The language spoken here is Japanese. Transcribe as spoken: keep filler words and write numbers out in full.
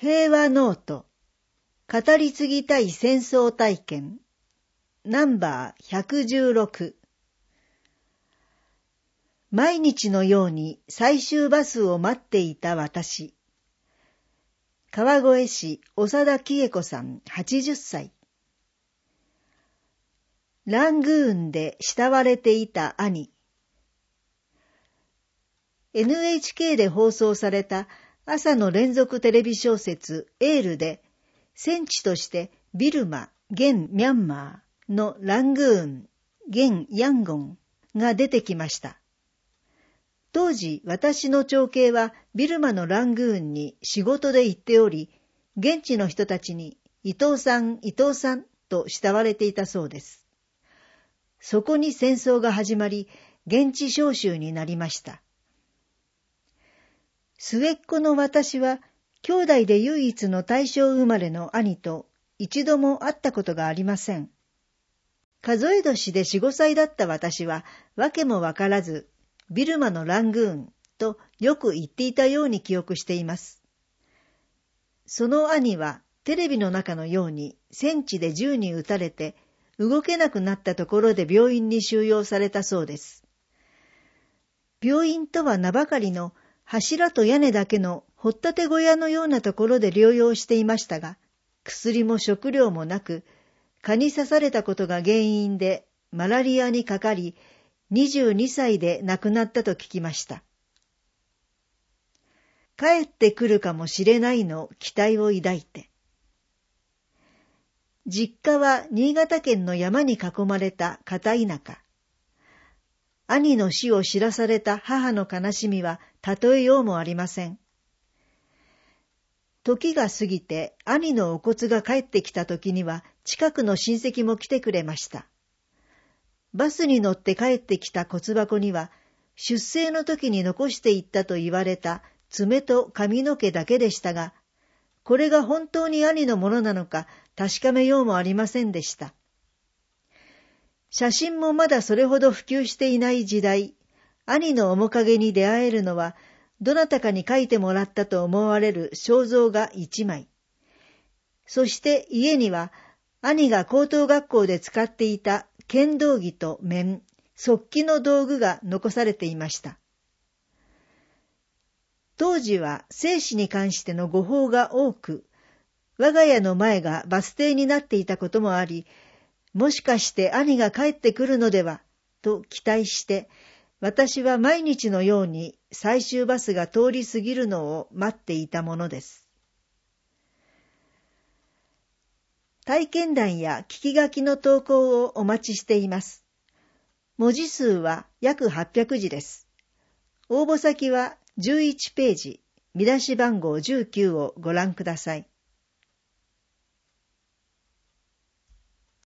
平和ノート語り継ぎたい戦争体験ナンバーひゃくじゅうろく。毎日のように最終バスを待っていた私。川越市長田喜恵子さんはちじゅっさい。ラングーンで慕われていた兄。エヌエイチケー で放送された朝の連続テレビ小説エールで、戦地としてビルマ、現ミャンマーのラングーン、現ヤンゴンが出てきました。当時私の長兄はビルマのラングーンに仕事で行っており、現地の人たちに伊藤さん、伊藤さんと慕われていたそうです。そこに戦争が始まり、現地召集になりました。末っ子の私は、兄弟で唯一の大正生まれの兄と一度も会ったことがありません。数え年で四五歳だった私は、わけもわからず、ビルマのラングーンとよく言っていたように記憶しています。その兄は、テレビの中のように戦地で銃に撃たれて、動けなくなったところで病院に収容されたそうです。病院とは名ばかりの柱と屋根だけの掘ったて小屋のようなところで療養していましたが、薬も食料もなく、蚊に刺されたことが原因でマラリアにかかり、にじゅうにさいで亡くなったと聞きました。帰ってくるかもしれないの期待を抱いて。実家は新潟県の山に囲まれた片田舎。兄の死を知らされた母の悲しみは例えようもありません。時が過ぎて兄のお骨が帰ってきた時には近くの親戚も来てくれました。バスに乗って帰ってきた骨箱には出征の時に残していったと言われた爪と髪の毛だけでしたが、これが本当に兄のものなのか確かめようもありませんでした。写真もまだそれほど普及していない時代、兄の面影に出会えるのは、どなたかに描いてもらったと思われる肖像画一枚。そして家には、兄が高等学校で使っていた剣道着と面、速記の道具が残されていました。当時は生死に関しての誤報が多く、我が家の前がバス停になっていたこともあり、もしかして兄が帰ってくるのでは、と期待して、私は毎日のように最終バスが通り過ぎるのを待っていたものです。体験談や聞き書きの投稿をお待ちしています。文字数は約はっぴゃくじです。応募先はじゅういちページ、見出し番号じゅうきゅうをご覧ください。